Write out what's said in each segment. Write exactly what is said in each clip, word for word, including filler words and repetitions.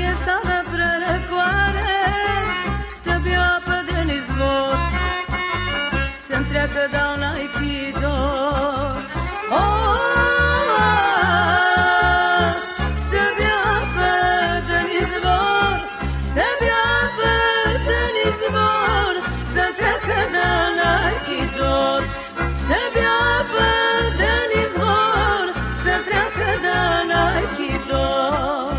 e seara prărăcoare, să bea apă din izvor, să-mi treacă dauna echidor. Oh, să bea apă din izvor, să bea apă din izvor, să-mi treacă dauna echidor. Să bea apă din izvor, să-mi treacă dauna echidor.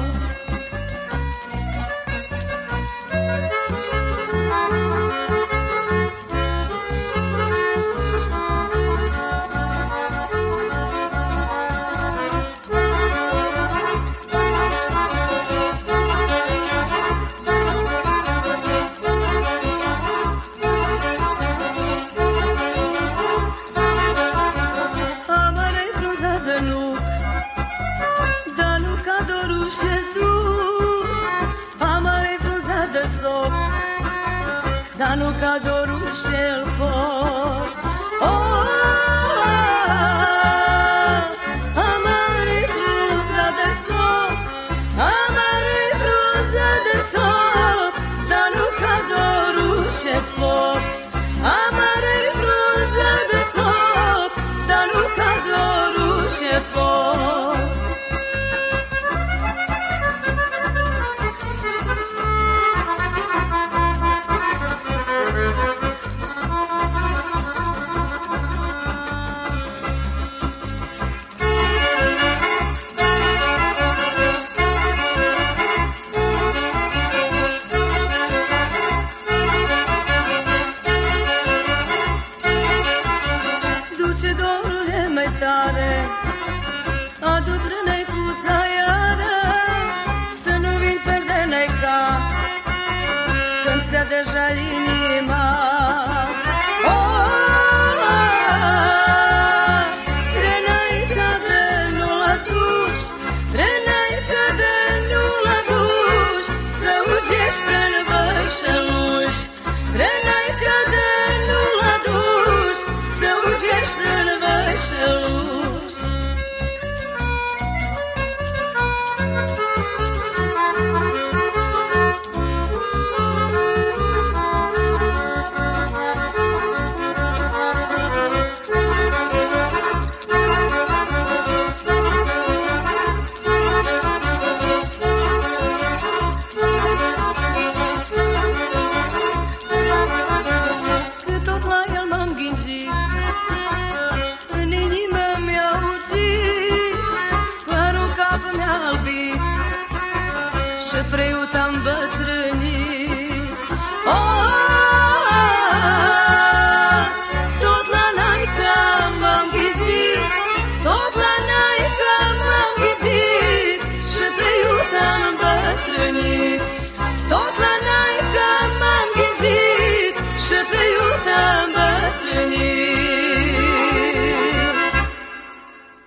Dar nu ca dorul și-l port. Amare-i frunza de soc, amare-i frunza de soc, dar nu ca dorul și-l port. Amare-i frunza de soc, dar nu ca dorul și-l port. Duce dorule mai tare, adu brânecuța iară, să nu vin fără de neca, că-mi stea deja inima